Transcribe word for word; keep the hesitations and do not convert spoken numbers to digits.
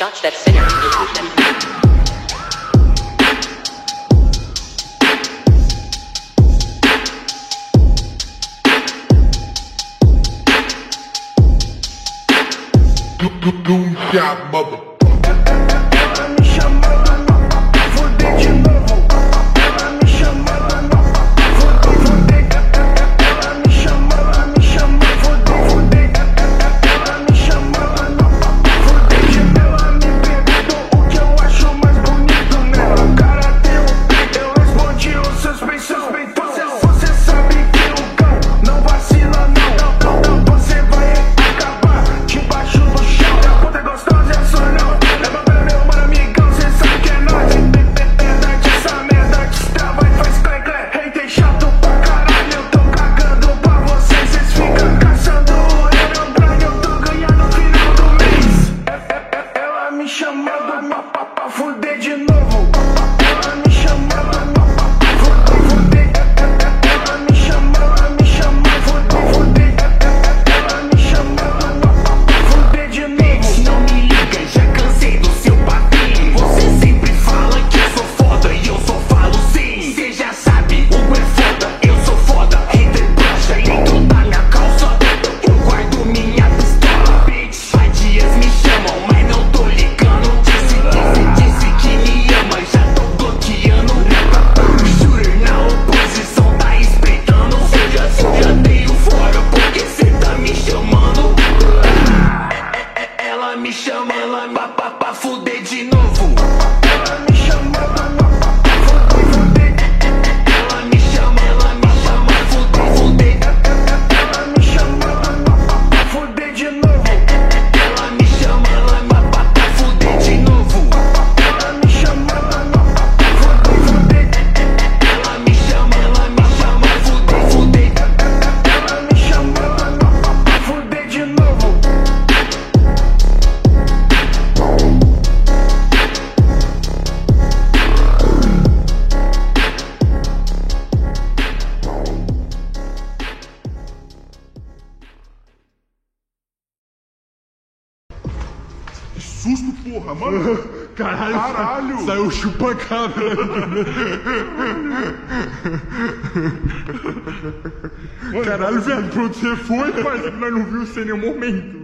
Shot that sinner. Do, do, do um diabo, mother. Ela me chamou pra foder de novo. Ela me chamou pra foder, foder. Ela me chamou, ela me chamou foder, foder. Ela me chamou pra foder de novo. Ela me perguntou o que eu acho mais bonito nela. Cara, teu, eu respondi os seus pensamentos. Você sabe que o cão não vacila não. Você vai acabar debaixo do chão. A puta gostosa é sua não. Leva pra meu mano amigão, cê sabe que é nóis. Verdade, essa merda destrava e faz clé clé. Hater chato pra caralho, eu tô cagando pra vocês. Cês ficam caçando o Herobrine, eu tô ganhando no final do mês. Ela me chamando pra, pra fuder de novo. Ela me chamando pra fuder, fuder. Ela me chamou, ela me chamou, fuder, fuder. Ela me chamando pra fuder de novo. Não me liga, já cansei do seu papinho. Você sempre fala que eu sou foda e eu só falo sim. Cê já sabe, Hugo é foda, eu sou foda. Hater brocha dentro da minha calça. Eu guardo minha pistola, bitch. Vadias me chamam, mas não tô ligando. Disse, disse, disse que me ama, já tô bloqueando. Shooter na oposição, tá espreitando. Seja, seja, dei o fora porque cê tá me chamando. Ela me chama, ela me pra, pra fuder de novo. Ela me chama pra fuder, fuder. Ela me chama, ela me chama, fuder, fuder. Ela me chama pra fuder de novo. Ela me chama, ela me pra fuder de novo. Ela me chama pra fuder, fuder. Ela me chama, ela me chama, fuder, fuder. Ela me chama pra fuder de novo. Que susto, porra, mano. Caralho, Caralho. Saiu chupa-cabra. Caralho, velho, pra onde você foi, parceiro? Nós não vimos você em nenhum momento.